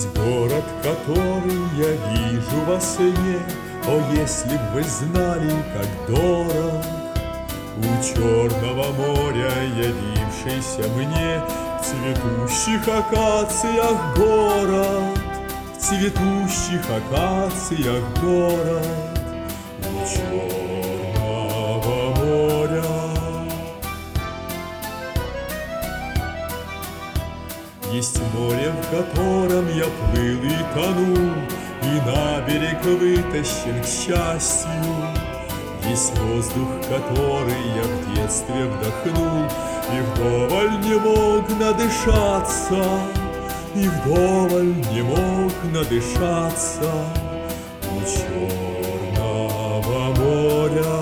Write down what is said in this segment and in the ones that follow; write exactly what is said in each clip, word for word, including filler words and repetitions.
Есть город, который я вижу во сне. О, если б вы знали, как дорог у Черного моря явившийся мне в цветущих акациях город, в цветущих акациях город у Черного моря. Есть море, в котором я плыл и тонул, и на берег вытащен к счастью. Есть воздух, который я в детстве вдохнул, и вдоволь не мог надышаться, и вдоволь не мог надышаться у Черного моря.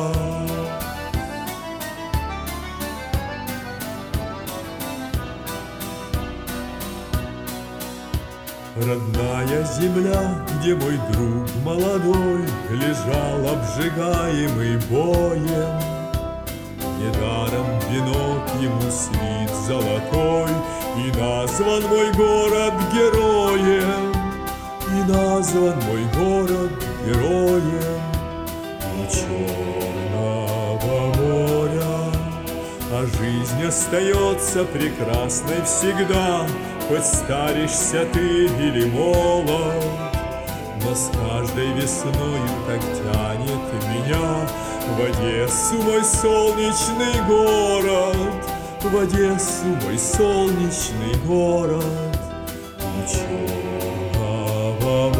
Родная земля, где мой друг молодой лежал обжигаемый боем. Недаром венок ему свит золотой, и назван мой город героем, и назван мой город героем у Черного моря. А жизнь остается прекрасной всегда, хоть старишься ты или молод, но с каждой весною так тянет меня в Одессу мой солнечный город, в Одессу мой солнечный город у Черного